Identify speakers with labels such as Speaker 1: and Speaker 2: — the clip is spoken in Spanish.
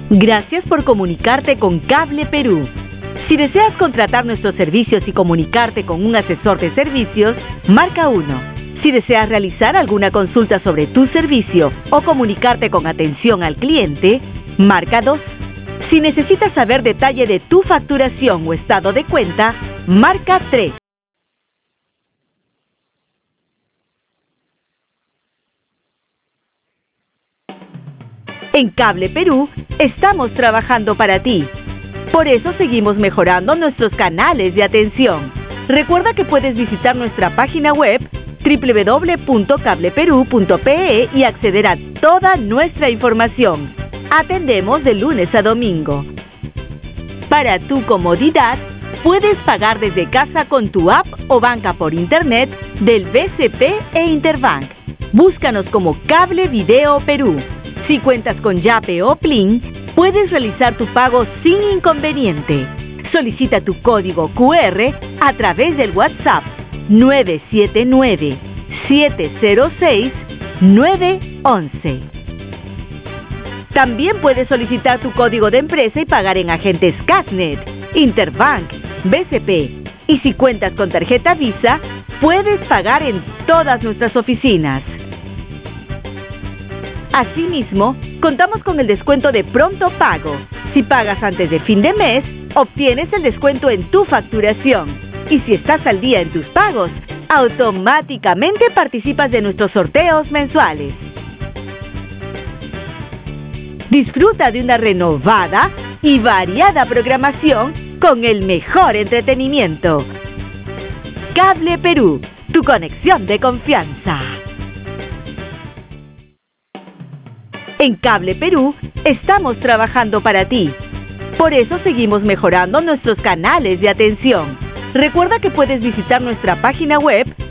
Speaker 1: Gracias por comunicarte con Cable Perú. Si deseas contratar nuestros servicios y comunicarte con un asesor de servicios, marca 1. Si deseas realizar alguna consulta sobre tu servicio o comunicarte con atención al cliente, marca 2. Si necesitas saber detalle de tu facturación o estado de cuenta, marca 3. En Cable Perú estamos trabajando para ti. Por eso seguimos mejorando nuestros canales de atención. Recuerda que puedes visitar nuestra página web www.cableperu.pe y acceder a toda nuestra información. Atendemos de lunes a domingo. Para tu comodidad, puedes pagar desde casa con tu app o banca por internet del BCP e Interbank. Búscanos como Cable Video Perú. Si cuentas con Yape o Plin, puedes realizar tu pago sin inconveniente. Solicita tu código QR a través del WhatsApp 979-706-911. También puedes solicitar tu código de empresa y pagar en agentes Casnet, Interbank, BCP. Y si cuentas con tarjeta Visa, puedes pagar en todas nuestras oficinas. Asimismo, contamos con el descuento de pronto pago. Si pagas antes de fin de mes, obtienes el descuento en tu facturación. Y si estás al día en tus pagos, automáticamente participas de nuestros sorteos mensuales. Disfruta de una renovada y variada programación con el mejor entretenimiento. Cable Perú, tu conexión de confianza. En Cable Perú estamos trabajando para ti. Por eso seguimos mejorando nuestros canales de atención. Recuerda que puedes visitar nuestra página web